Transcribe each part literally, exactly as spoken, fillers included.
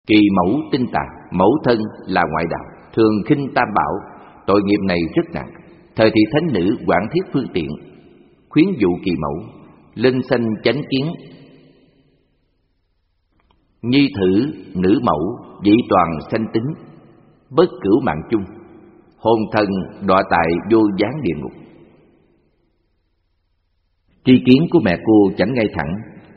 Kỳ mẫu tinh tàn, mẫu thân là ngoại đạo, thường khinh tam bảo, tội nghiệp này rất nặng. Thời thị thánh nữ quản thiết phương tiện, khuyến dụ kỳ mẫu, linh sanh chánh kiến. Nhi thử nữ mẫu, dĩ toàn sanh tính, bất cửu mạng chung, hồn thần đọa tại vô gián địa ngục. Tri kiến của mẹ cô chẳng ngay thẳng,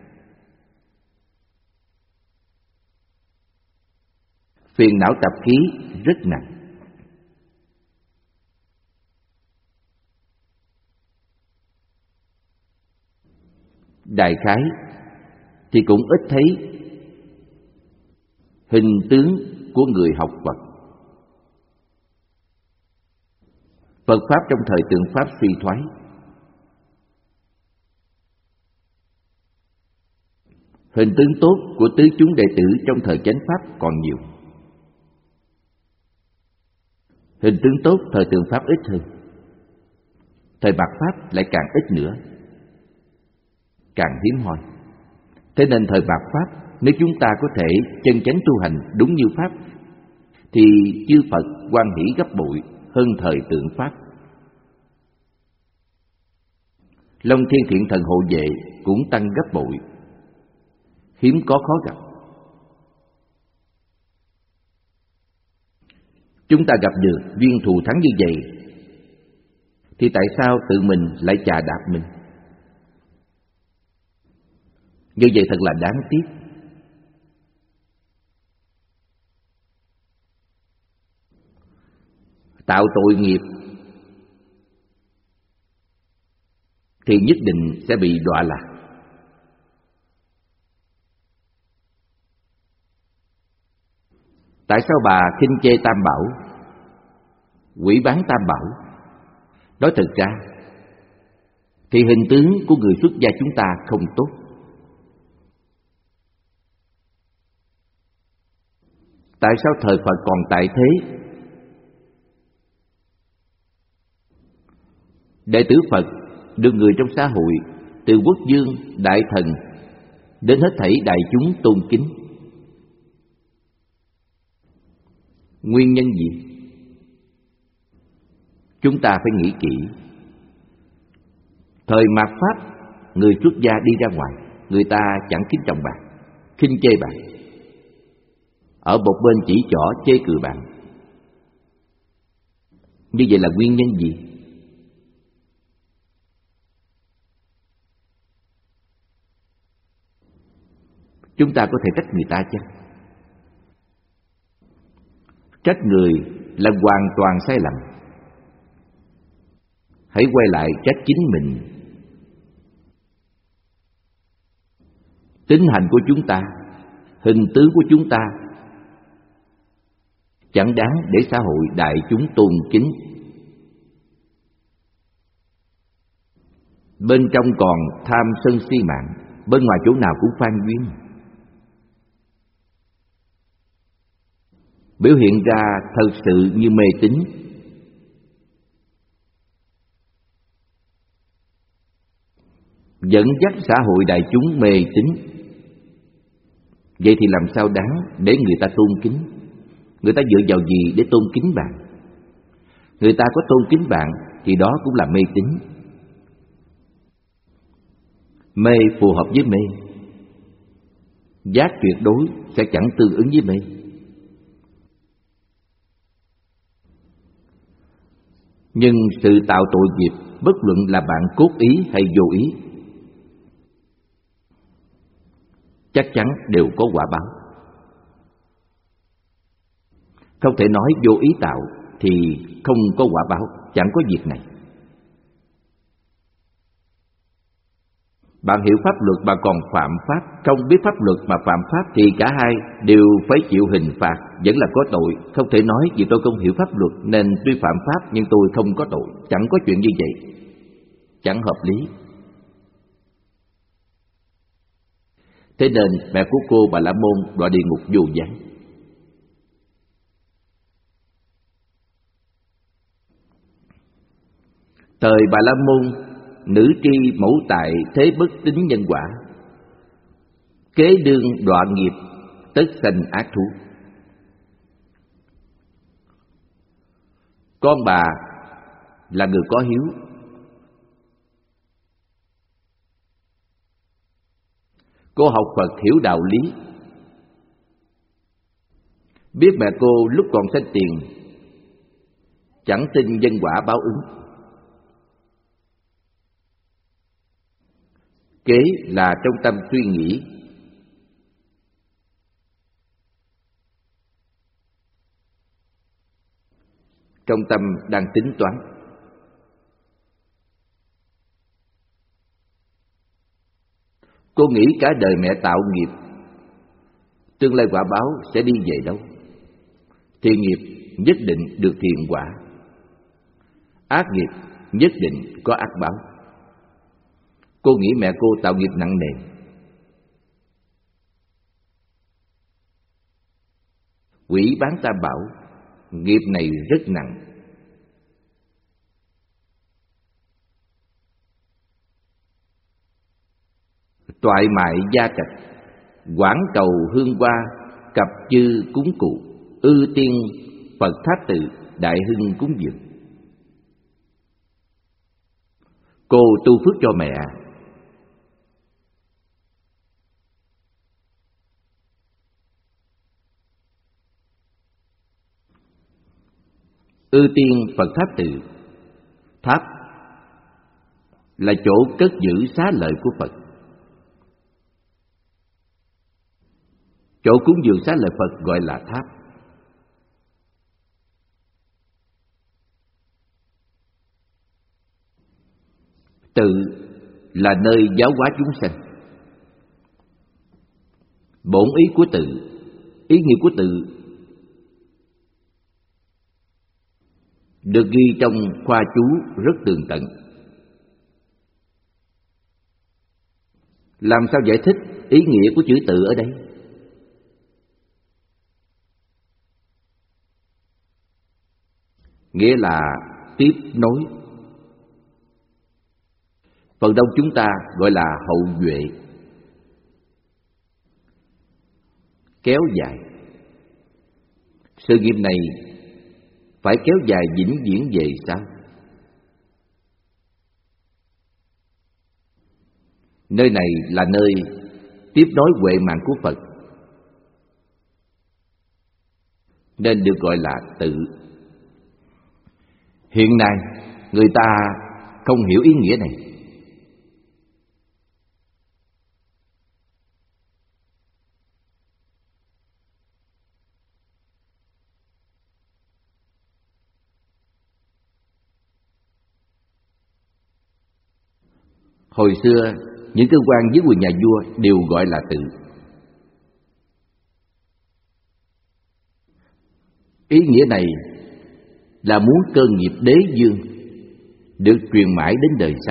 phiền não tập khí rất nặng. Đại khái thì cũng ít thấy hình tướng của người học Phật. Phật Pháp trong thời tượng Pháp suy thoái, hình tướng tốt của tứ chúng đệ tử trong thời chánh Pháp còn nhiều. Hình tướng tốt thời tượng Pháp ít hơn, thời mạt Pháp lại càng ít nữa, càng hiếm hoi. Thế nên thời mạt Pháp, nếu chúng ta có thể chân chánh tu hành đúng như Pháp, thì chư Phật hoan hỷ gấp bội hơn thời tượng Pháp. Long Thiên Thiện Thần hộ vệ cũng tăng gấp bội, hiếm có khó gặp. Chúng ta gặp được duyên thù thắng như vậy, thì tại sao tự mình lại chà đạp mình? Như vậy thật là đáng tiếc. Tạo tội nghiệp thì nhất định sẽ bị đọa lạc. Tại sao bà khinh chê Tam Bảo, quỷ bán Tam Bảo? Nói thật ra thì hình tướng của người xuất gia chúng ta không tốt. Tại sao thời Phật còn tại thế, đệ tử Phật được người trong xã hội, từ quốc vương, đại thần đến hết thảy đại chúng tôn kính? Nguyên nhân gì? Chúng ta phải nghĩ kỹ. Thời mạt Pháp, người xuất gia đi ra ngoài, người ta chẳng kính trọng bạn, khinh chê bạn, ở một bên chỉ trỏ chê cười bạn. Như vậy là nguyên nhân gì? Chúng ta có thể trách người ta chăng? Trách người là hoàn toàn sai lầm. Hãy quay lại trách chính mình. Tín hành của chúng ta, hình tướng của chúng ta chẳng đáng để xã hội đại chúng tôn kính. Bên trong còn tham sân si mạng, bên ngoài chỗ nào cũng phan duyên. Biểu hiện ra thật sự như mê tín. Dẫn dắt xã hội đại chúng mê tín. Vậy thì làm sao đáng để người ta tôn kính? Người ta dựa vào gì để tôn kính bạn? Người ta có tôn kính bạn thì đó cũng là mê tín. Mê phù hợp với mê, giác tuyệt đối sẽ chẳng tương ứng với mê. Nhưng sự tạo tội nghiệp, bất luận là bạn cố ý hay vô ý, chắc chắn đều có quả báo. Không thể nói vô ý tạo thì không có quả báo, chẳng có việc này. Bạn hiểu pháp luật mà còn phạm pháp, không biết pháp luật mà phạm pháp thì cả hai đều phải chịu hình phạt, vẫn là có tội. Không thể nói vì tôi không hiểu pháp luật nên tuy phạm pháp nhưng tôi không có tội. Chẳng có chuyện như vậy, chẳng hợp lý. Thế nên mẹ của cô Bà La Môn đọa địa ngục vô gián. Thời Bà La Môn, nữ tri mẫu tại thế bất tín nhân quả, kế đương đọa nghiệp, tất sanh ác thú. Con bà là người có hiếu, cô học Phật hiểu đạo lý, biết mẹ cô lúc còn sinh tiền chẳng tin nhân quả báo ứng. Kế là trong tâm suy nghĩ, trong tâm đang tính toán. Cô nghĩ cả đời mẹ tạo nghiệp, tương lai quả báo sẽ đi về đâu? Thiện nghiệp nhất định được thiện quả, ác nghiệp nhất định có ác báo. Cô nghĩ mẹ cô tạo nghiệp nặng nề. Quỷ bán tam bảo, nghiệp này rất nặng. Toại mại gia trạch, quảng cầu hương hoa, cập chư cúng cụ, ư tiên Phật tháp tự, đại hưng cúng dường. Cô tu phước cho mẹ. Ư tiên Phật tháp tự. Tháp là chỗ cất giữ xá lợi của Phật. Chỗ cúng dường xá lợi Phật gọi là tháp. Tự là nơi giáo hóa chúng sanh. Bổn ý của tự, ý nghĩa của tự được ghi trong khoa chú rất tường tận. Làm sao giải thích ý nghĩa của chữ tự ở đây? Nghĩa là tiếp nối. Phần đông chúng ta gọi là hậu duệ, kéo dài. Sự nghiệp này phải kéo dài vĩnh viễn về sau. Nơi này là nơi tiếp nối huệ mạng của Phật, nên được gọi là tự. Hiện nay người ta không hiểu ý nghĩa này. Hồi xưa, những cơ quan dưới quyền nhà vua đều gọi là tự. Ý nghĩa này là muốn cơ nghiệp đế dương được truyền mãi đến đời sau.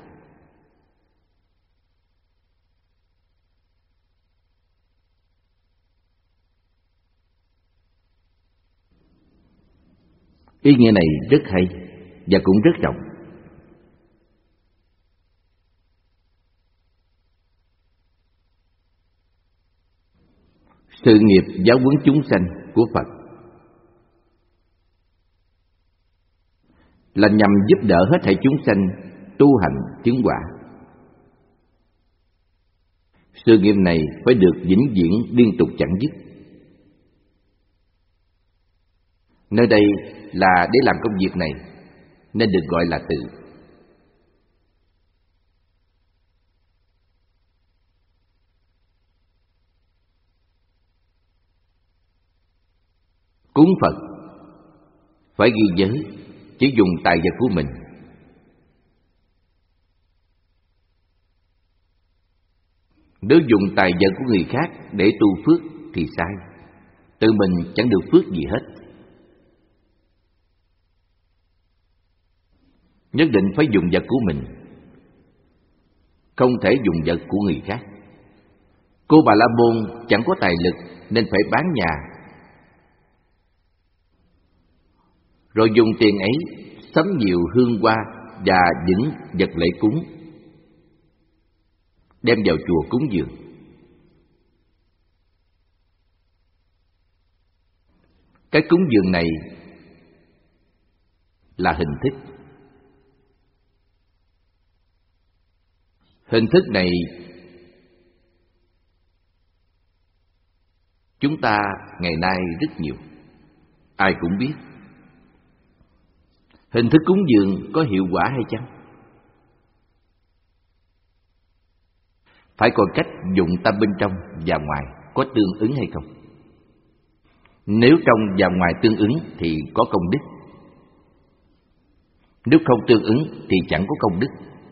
Ý nghĩa này rất hay và cũng rất rộng. Sự nghiệp giáo huấn chúng sanh của Phật là nhằm giúp đỡ hết thảy chúng sanh tu hành chứng quả. Sự nghiệp này phải được vĩnh viễn liên tục chẳng dứt. Nơi đây là để làm công việc này nên được gọi là tự. Cúng Phật phải ghi giới, chỉ dùng tài vật của mình. Nếu dùng tài vật của người khác để tu phước thì sai, tự mình chẳng được phước gì hết. Nhất định phải dùng vật của mình, không thể dùng vật của người khác. Cô Bà La Môn chẳng có tài lực nên phải bán nhà, rồi dùng tiền ấy sắm nhiều hương hoa và những vật lễ cúng, đem vào chùa cúng dường. Cái cúng dường này là hình thức. Hình thức này chúng ta ngày nay rất nhiều, ai cũng biết. Hình thức cúng dường có hiệu quả hay chăng? Phải coi cách dụng tâm bên trong và ngoài có tương ứng hay không. Nếu trong và ngoài tương ứng thì có công đức. Nếu không tương ứng thì chẳng có công đức.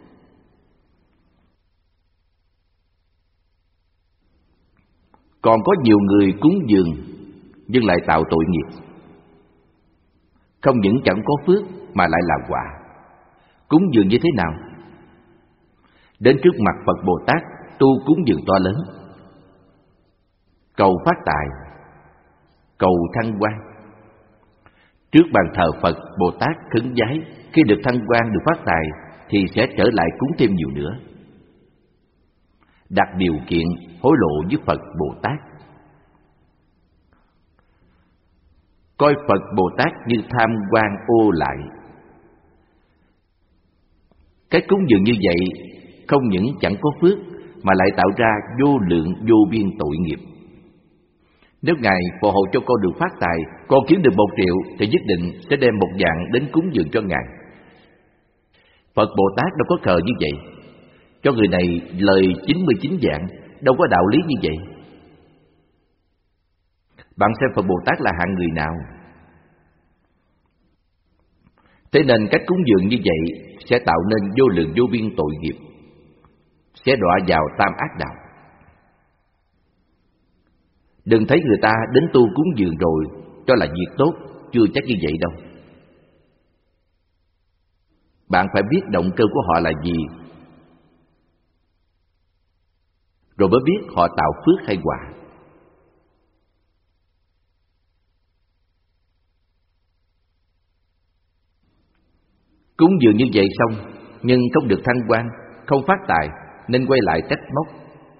Còn có nhiều người cúng dường nhưng lại tạo tội nghiệp. Không những chẳng có phước mà lại là quả. Cúng dường như thế nào? Đến trước mặt Phật Bồ Tát tu cúng dường to lớn, cầu phát tài, cầu thăng quan. Trước bàn thờ Phật Bồ Tát khấn vái, khi được thăng quan được phát tài thì sẽ trở lại cúng thêm nhiều nữa. Đặt điều kiện hối lộ với Phật Bồ Tát. Coi Phật Bồ Tát như tham quan ô lại. Cái cúng dường như vậy không những chẳng có phước mà lại tạo ra vô lượng vô biên tội nghiệp. Nếu Ngài phù hộ cho con được phát tài, con kiếm được một triệu thì nhất định sẽ đem một vạn đến cúng dường cho Ngài. Phật Bồ Tát đâu có khờ như vậy. Cho người này lời chín mươi chín vạn, đâu có đạo lý như vậy. Bạn xem Phật Bồ Tát là hạng người nào? Thế nên cách cúng dường như vậy sẽ tạo nên vô lượng vô biên tội nghiệp, sẽ đọa vào tam ác đạo. Đừng thấy người ta đến tu cúng dường rồi cho là việc tốt, chưa chắc như vậy đâu. Bạn phải biết động cơ của họ là gì, rồi mới biết họ tạo phước hay quả. Cúng dường như vậy xong nhưng không được thăng quan, không phát tài nên quay lại trách móc,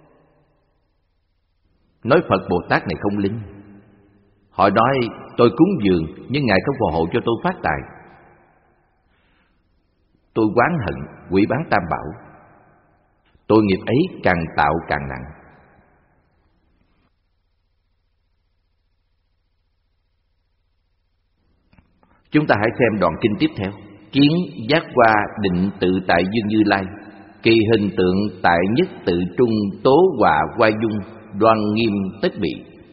nói Phật Bồ Tát này không linh. Họ nói tôi cúng dường nhưng Ngài không phù hộ cho tôi phát tài. Tôi oán hận quỷ bán tam bảo. Tội nghiệp ấy càng tạo càng nặng. Chúng ta hãy xem đoạn kinh tiếp theo. Kiến giác qua định tự tại dương Như Lai, kỳ hình tượng tại nhất tự trung tố hòa qua dung, đoan nghiêm tất bị.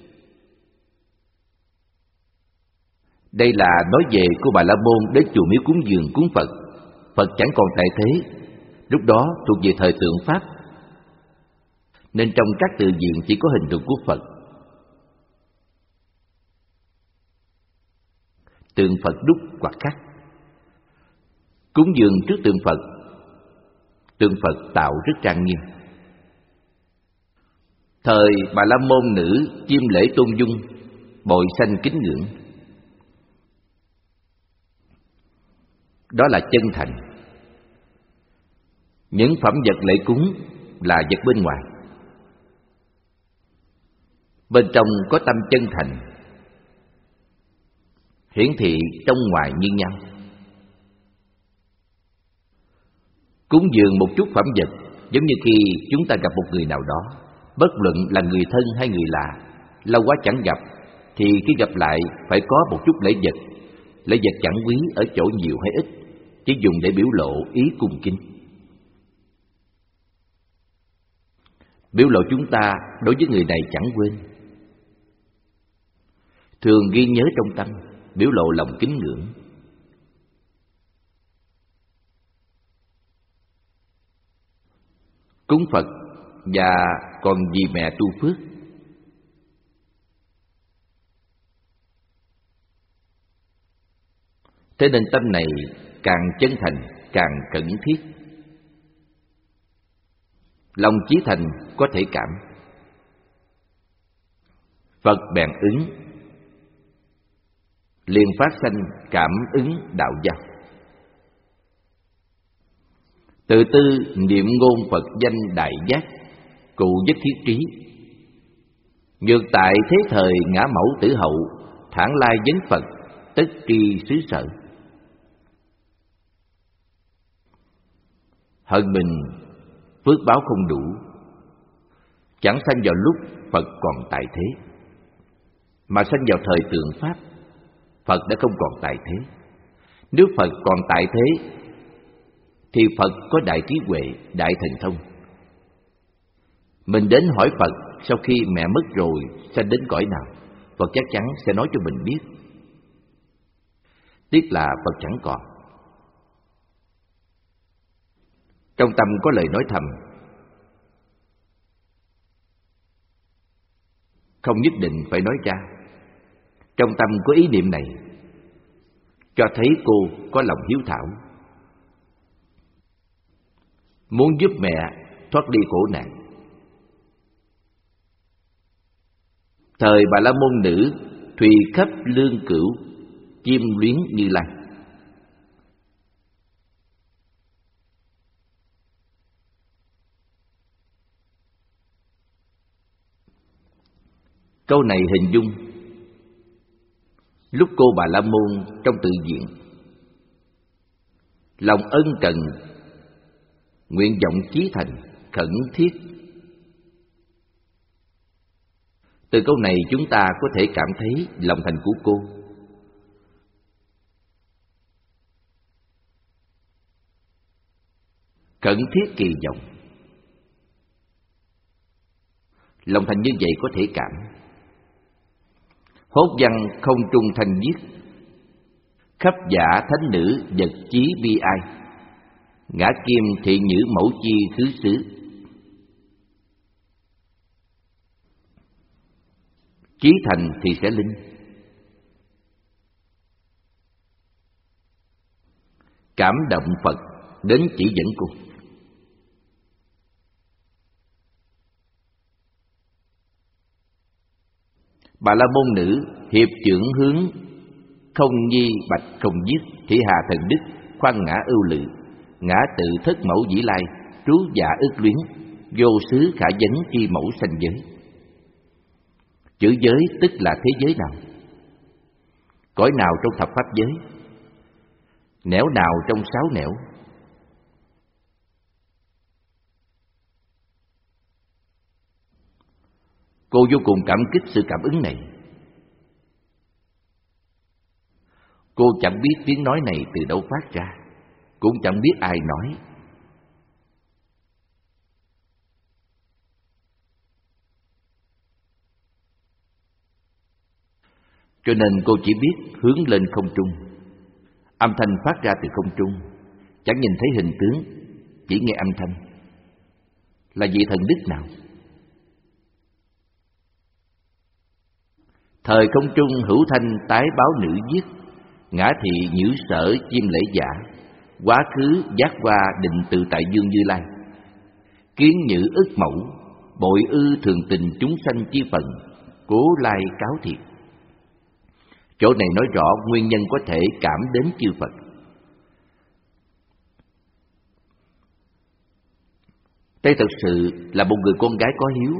Đây là nói về cô Bà La Môn đến chùa miếu cúng dường cúng Phật. Phật chẳng còn tại thế, lúc đó thuộc về thời tượng Pháp, nên trong các tự viện chỉ có hình tượng của Phật. Tượng Phật đúc hoặc khắc. Cúng dường trước tượng Phật, tượng Phật tạo rất trang nghiêm. Thời Bà La Môn nữ chiêm lễ tôn dung, bội sanh kính ngưỡng. Đó là chân thành. Những phẩm vật lễ cúng là vật bên ngoài, bên trong có tâm chân thành, hiển thị trong ngoài như nhau. Cúng dường một chút phẩm vật giống như khi chúng ta gặp một người nào đó, bất luận là người thân hay người lạ, lâu quá chẳng gặp, thì khi gặp lại phải có một chút lễ vật. Lễ vật chẳng quý ở chỗ nhiều hay ít, chỉ dùng để biểu lộ ý cung kính. Biểu lộ chúng ta đối với người này chẳng quên, thường ghi nhớ trong tâm, biểu lộ lòng kính ngưỡng. Cúng Phật và còn vì mẹ tu phước. Thế nên tâm này càng chân thành, càng cần thiết. Lòng chí thành có thể cảm. Phật bèn ứng, liền phát sanh cảm ứng đạo giao. Tự tư niệm ngôn Phật danh đại giác, cụ nhất thiết trí. Nhược tại thế thời ngã mẫu tử hậu, thản lai vấn Phật, tất tri xứ sở. Hận mình phước báo không đủ, chẳng sanh vào lúc Phật còn tại thế, mà sanh vào thời tượng Pháp, Phật đã không còn tại thế. Nếu Phật còn tại thế, thì Phật có đại trí huệ, đại thần thông. Mình đến hỏi Phật sau khi mẹ mất rồi sanh đến cõi nào, Phật chắc chắn sẽ nói cho mình biết. Tiếc là Phật chẳng còn. Trong tâm có lời nói thầm, không nhất định phải nói ra. Trong tâm có ý niệm này, cho thấy cô có lòng hiếu thảo, muốn giúp mẹ thoát đi khổ nạn. Thời Bà La Môn Nữ thùy khắp lương cửu, chiêm luyến Như Lai. Câu này hình dung lúc cô Bà La Môn trong tự viện, lòng ân cần, nguyện vọng chí thành, khẩn thiết. Từ câu này chúng ta có thể cảm thấy lòng thành của cô. Khẩn thiết kỳ vọng. Lòng thành như vậy có thể cảm. Hốt văn không trung thanh viết, khắp giả thánh nữ vật chí bi ai, ngã kim thị nhữ mẫu chi khứ xứ. Chí thành thì sẽ linh. Cảm động Phật đến chỉ dẫn cô. Bà La Môn Nữ hiệp trưởng hướng, không nhi bạch không giết, thị hà thần đức, khoan ngã ưu lự, ngã tự thất mẫu dĩ lai, trú dạ ước luyến, vô xứ khả vấn chi mẫu sanh giới. Chữ giới tức là thế giới nào? Cõi nào trong thập pháp giới? Nẻo nào trong sáu nẻo? Cô vô cùng cảm kích sự cảm ứng này. Cô chẳng biết tiếng nói này từ đâu phát ra, cũng chẳng biết ai nói. Cho nên cô chỉ biết hướng lên không trung. Âm thanh phát ra từ không trung, chẳng nhìn thấy hình tướng, chỉ nghe âm thanh. Là vị thần đức nào? Thời không trung hữu thanh tái báo nữ viết, ngã thị nhữ sở chim lễ giả, quá khứ giác qua định tự tại dương Như Lai. Kiến nhữ ức mẫu, bội ư thường tình chúng sanh chi phần, cố lai cáo thiệt. Chỗ này nói rõ nguyên nhân có thể cảm đến chư Phật. Đây thật sự là một người con gái có hiếu.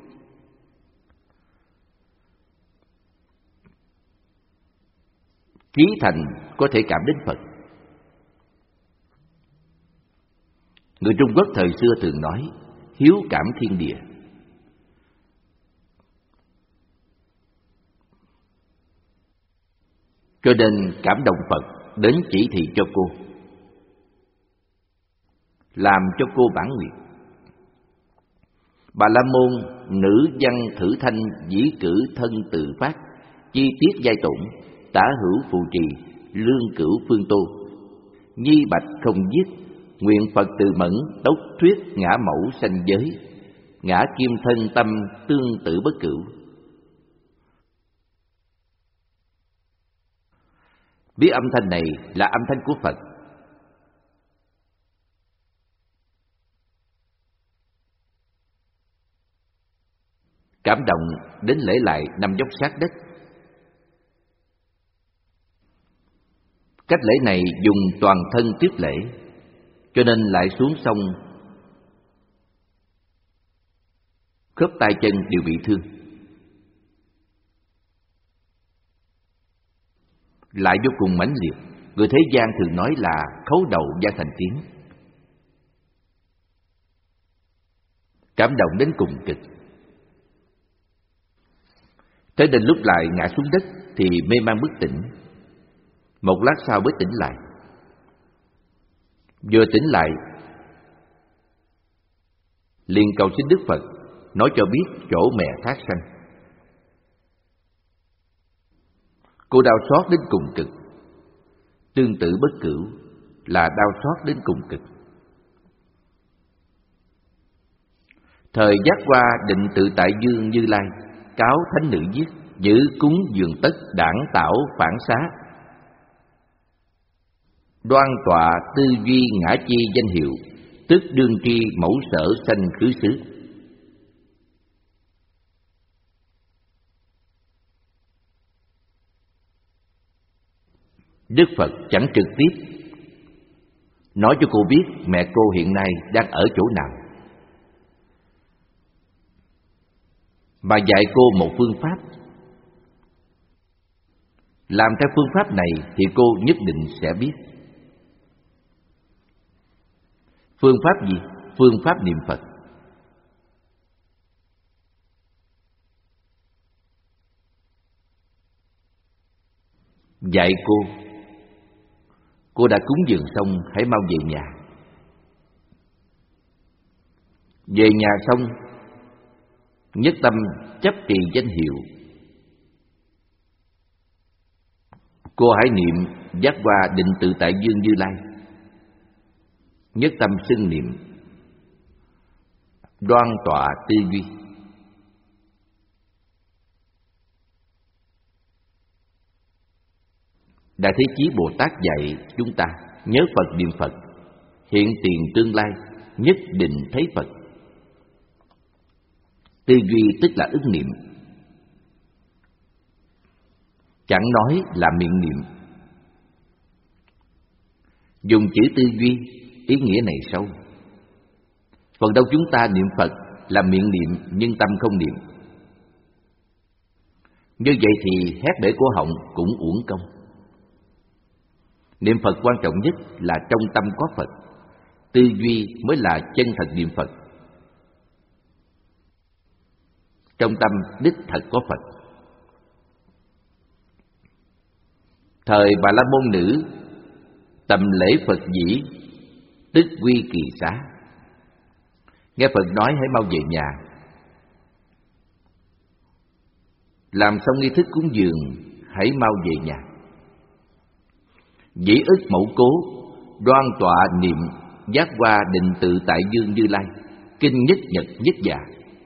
Chí thành có thể cảm đến Phật. Người Trung Quốc thời xưa thường nói hiếu cảm thiên địa. Cho nên cảm động Phật đến chỉ thị cho cô, làm cho cô bản nguyện. Bà La Môn nữ văn thử thanh dĩ cử thân tự phát, chi tiết giai tụng, tả hữu phù trì, lương cửu phương tô, nhi bạch không giết, nguyện Phật từ mẫn tốc thuyết ngã mẫu sanh giới, ngã kim thân tâm tương tự bất cửu. Biết âm thanh này là âm thanh của Phật. Cảm động đến lễ lại nằm dốc sát đất. Cách lễ này dùng toàn thân tiếp lễ, cho nên lại xuống sông, khớp tay chân đều bị thương. lại vô cùng mãnh liệt. Người thế gian thường nói là khấu đầu gian thành tiếng, cảm động đến cùng cực. Thế nên lúc lại ngã xuống đất thì mê man bất tỉnh. Một lát sau mới tỉnh lại. Vừa tỉnh lại liền cầu xin Đức Phật nói cho biết chỗ mẹ thác sanh. Cô đau xót đến cùng cực. Tương tự bất cửu là đau xót đến cùng cực. Thời Giác Hoa Định Tự Tại Dương Như Lai cáo thánh nữ viết: giữ cúng dường tất đảng tạo phản xá, đoan tọa tư duy ngã chi danh hiệu, tức đương tri mẫu sở sanh khứ xứ. Đức Phật chẳng trực tiếp nói cho cô biết mẹ cô hiện nay đang ở chỗ nào, mà dạy cô một phương pháp. Làm theo phương pháp này thì cô nhất định sẽ biết. Phương pháp gì? Phương pháp niệm Phật. Dạy cô, cô đã cúng dường xong, hãy mau về nhà. Về nhà xong, nhất tâm chấp trì danh hiệu. Cô hãy niệm Giác Hoa Định Tự Tại Dương Như Lai. Nhất tâm xưng niệm, đoan tọa tư duy. Đại Thế Chí Bồ Tát dạy chúng ta nhớ Phật niệm Phật, hiện tiền tương lai nhất định thấy Phật. Tư duy tức là ức niệm, chẳng nói là miệng niệm. Dùng chữ tư duy, ý nghĩa này sâu. Phần đông chúng ta niệm Phật là miệng niệm nhưng tâm không niệm. Như vậy thì hét bể cổ họng cũng uổng công. Niệm Phật quan trọng nhất là trong tâm có Phật. Tư duy mới là chân thật niệm Phật. Trong tâm đích thật có Phật. Thời Bà La Môn Nữ tầm lễ Phật dĩ, tức quy kỳ xá. Nghe Phật nói hãy mau về nhà. Làm xong nghi thức cúng dường, hãy mau về nhà. Dĩ ức mẫu cố, đoan tọa niệm Giác Hoa Định Tự Tại Dương Như Lai, kinh nhất nhật nhất dạ.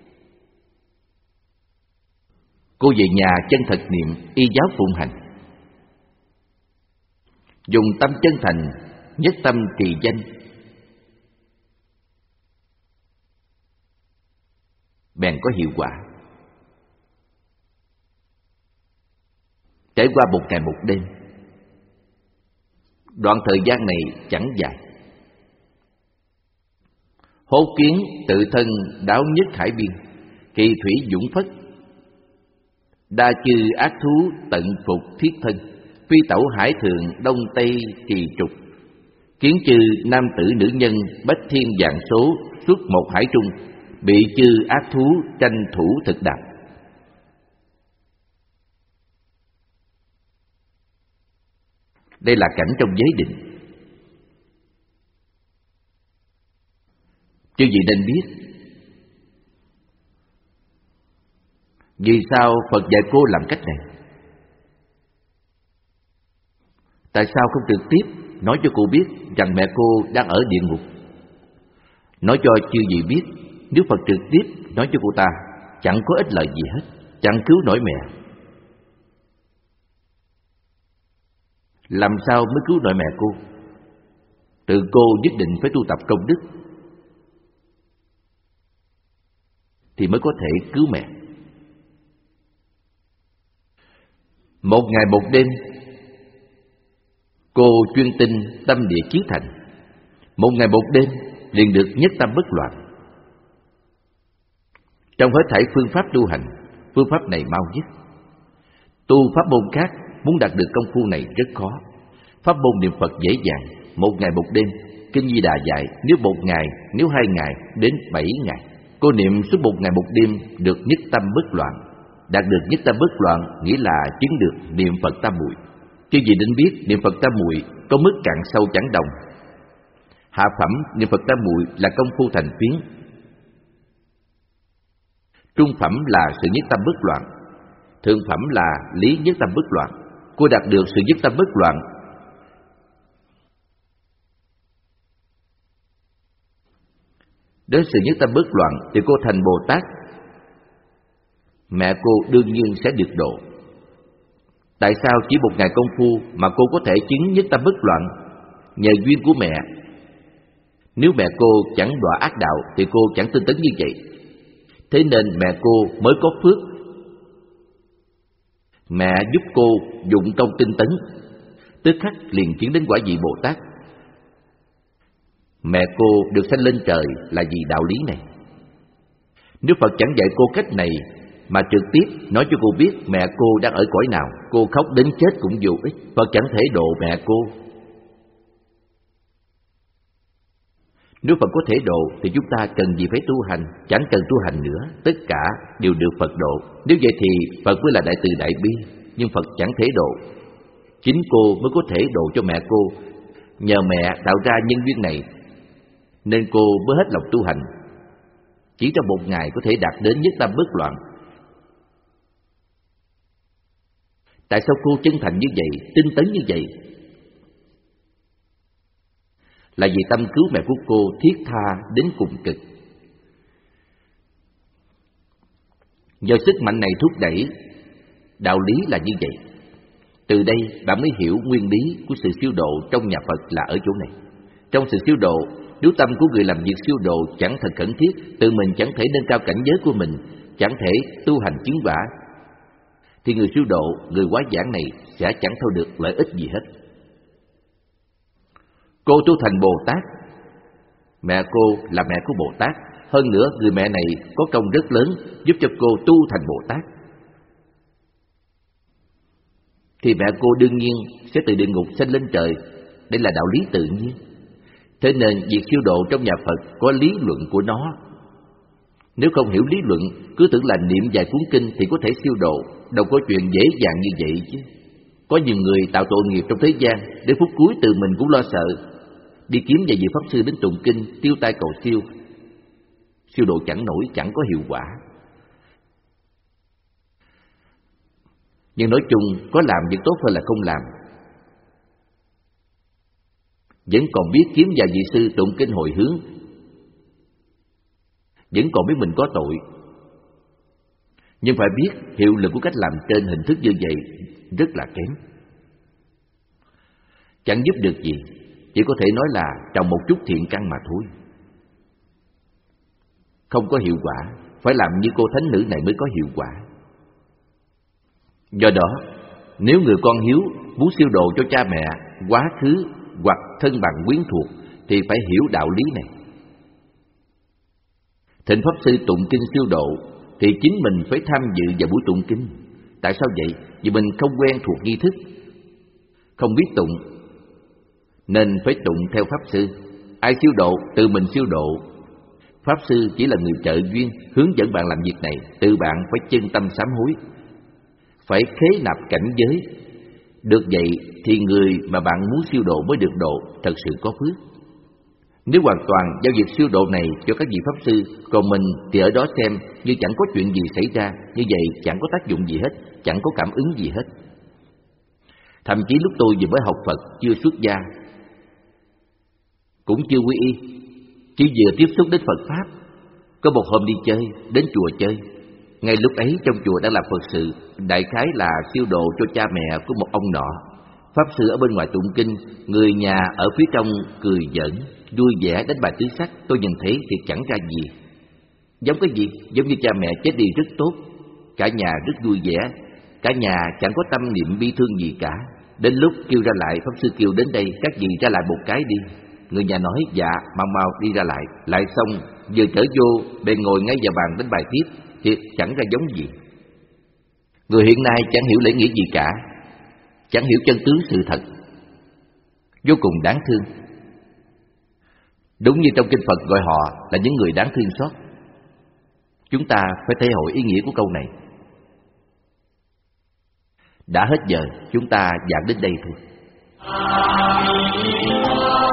Cô về nhà chân thật niệm, y giáo phụng hành. Dùng tâm chân thành, nhất tâm trì danh. Bèn có hiệu quả. Trải qua một ngày một đêm. Đoạn thời gian này chẳng dài. Hố Kiến tự thân đáo nhất hải biên, kỳ thủy dũng phất. Đa chư ác thú tận phục thiết thân, phi tẩu hải thượng đông tây kỳ trục. Kiến chư nam tử nữ nhân bách thiên vạn số, suốt một hải trung, bị chư ác thú tranh thủ thực đạp. Đây là cảnh trong giới định. Chư vị nên biết, vì sao Phật dạy cô làm cách này? Tại sao không trực tiếp nói cho cô biết rằng mẹ cô đang ở địa ngục? Nói cho chư vị biết, nếu Phật trực tiếp nói cho cô ta, chẳng có ích lợi gì hết, chẳng cứu nổi mẹ. Làm sao mới cứu nổi mẹ cô? Tự cô nhất định phải tu tập công đức thì mới có thể cứu mẹ. Một ngày một đêm, cô chuyên tinh tâm địa chí thành. Một ngày một đêm liền được nhất tâm bất loạn. Trong hết thảy phương pháp tu hành, phương pháp này mau nhất. Tu pháp môn khác muốn đạt được công phu này rất khó. Pháp môn niệm Phật dễ dàng, một ngày một đêm. Kinh Di Đà dạy nếu một ngày, nếu hai ngày, đến bảy ngày. Cô niệm suốt một ngày một đêm được nhất tâm bất loạn. Đạt được nhất tâm bất loạn nghĩa là chứng được niệm Phật tam muội. Chứ gì đến biết niệm Phật tam muội có mức cạn sâu chẳng đồng. Hạ phẩm niệm Phật tam muội là công phu thành phiến. Trung phẩm là sự nhất tâm bất loạn. Thượng phẩm là lý nhất tâm bất loạn. Cô đạt được sự nhất tâm bất loạn. Đến sự nhất tâm bất loạn thì cô thành Bồ Tát. Mẹ cô đương nhiên sẽ được độ. Tại sao chỉ một ngày công phu mà cô có thể chứng nhất tâm bất loạn? Nhờ duyên của mẹ. Nếu mẹ cô chẳng đọa ác đạo thì cô chẳng tinh tấn như vậy. Thế nên mẹ cô mới có phước. Mẹ giúp cô dụng công tinh tấn, tức khắc liền chứng đến quả vị Bồ Tát. Mẹ cô được sanh lên trời là vì đạo lý này. Nếu Phật chẳng dạy cô cách này mà trực tiếp nói cho cô biết mẹ cô đang ở cõi nào, cô khóc đến chết cũng vô ích. Phật chẳng thể độ mẹ cô. Nếu Phật có thể độ thì chúng ta cần gì phải tu hành? Chẳng cần tu hành nữa, tất cả đều được Phật độ. Nếu vậy thì Phật mới là đại từ đại bi, nhưng Phật chẳng thể độ. Chính cô mới có thể độ cho mẹ cô. Nhờ mẹ tạo ra nhân duyên này nên cô mới hết lòng tu hành. Chỉ trong một ngày có thể đạt đến nhất tâm bất loạn. Tại sao cô chân thành như vậy, tinh tấn như vậy? Là vì tâm cứu mẹ của cô thiết tha đến cùng cực. Do sức mạnh này thúc đẩy, đạo lý là như vậy. Từ đây bạn mới hiểu nguyên lý của sự siêu độ trong nhà Phật là ở chỗ này. Trong sự siêu độ, nếu tâm của người làm việc siêu độ chẳng thật khẩn thiết, tự mình chẳng thể nâng cao cảnh giới của mình, chẳng thể tu hành chứng quả, thì người siêu độ, người quá giảng này sẽ chẳng thu được lợi ích gì hết. Cô tu thành Bồ Tát. Mẹ cô là mẹ của Bồ Tát. Hơn nữa người mẹ này có công rất lớn giúp cho cô tu thành Bồ Tát. Thì mẹ cô đương nhiên sẽ từ địa ngục sanh lên trời. Đây là đạo lý tự nhiên. Thế nên việc siêu độ trong nhà Phật có lý luận của nó. Nếu không hiểu lý luận, cứ tưởng là niệm vài cuốn kinh thì có thể siêu độ, đâu có chuyện dễ dàng như vậy chứ. Có nhiều người tạo tội nghiệp trong thế gian, đến phút cuối tự mình cũng lo sợ, đi kiếm vài vị pháp sư đến tụng kinh, tiêu tai cầu siêu. Siêu độ chẳng nổi, chẳng có hiệu quả. Nhưng nói chung, có làm việc tốt hơn là không làm. Vẫn còn biết kiếm vài vị sư tụng kinh hồi hướng, vẫn còn biết mình có tội. Nhưng phải biết hiệu lực của cách làm trên hình thức như vậy rất là kém, chẳng giúp được gì, chỉ có thể nói là trồng một chút thiện căn mà thôi. Không có hiệu quả, phải làm như cô thánh nữ này mới có hiệu quả. Do đó, nếu người con hiếu muốn siêu độ cho cha mẹ, quá khứ hoặc thân bằng quyến thuộc thì phải hiểu đạo lý này. Thỉnh pháp sư tụng kinh siêu độ thì chính mình phải tham dự vào buổi tụng kinh. Tại sao vậy? Vì mình không quen thuộc nghi thức, không biết tụng, nên phải tụng theo pháp sư. Ai siêu độ? Tự mình siêu độ. Pháp sư chỉ là người trợ duyên, hướng dẫn bạn làm việc này. Tự bạn phải chân tâm sám hối, phải khế nạp cảnh giới. Được vậy thì người mà bạn muốn siêu độ mới được độ, thật sự có phước. Nếu hoàn toàn giao việc siêu độ này cho các vị pháp sư, còn mình thì ở đó xem như chẳng có chuyện gì xảy ra, như vậy chẳng có tác dụng gì hết, chẳng có cảm ứng gì hết. Thậm chí lúc tôi vừa mới học Phật, chưa xuất gia, cũng chưa quy y, chỉ vừa tiếp xúc đến Phật Pháp. Có một hôm đi chơi, đến chùa chơi. Ngay lúc ấy trong chùa đang làm Phật sự, đại khái là siêu độ cho cha mẹ của một ông nọ. Pháp sư ở bên ngoài tụng kinh, người nhà ở phía trong cười giỡn, vui vẻ đánh bài tứ sắc. Tôi nhìn thấy thì chẳng ra gì. Giống cái gì? Giống như cha mẹ chết đi rất tốt, cả nhà rất vui vẻ, cả nhà chẳng có tâm niệm bi thương gì cả. Đến lúc kêu ra lại, pháp sư kêu đến đây, các vị ra lại một cái đi. Người nhà nói dạ, mau mau đi ra lại. Lại xong, vừa trở vô, bèn ngồi ngay vào bàn đánh bài tiếp, thì chẳng ra giống gì. Người hiện nay chẳng hiểu lễ nghĩa gì cả. chẳng hiểu chân tướng sự thật, vô cùng đáng thương. Đúng như trong kinh Phật gọi họ là những người đáng thương xót. Chúng ta phải thể hội ý nghĩa của câu này. Đã hết giờ, chúng ta giảng đến đây thôi.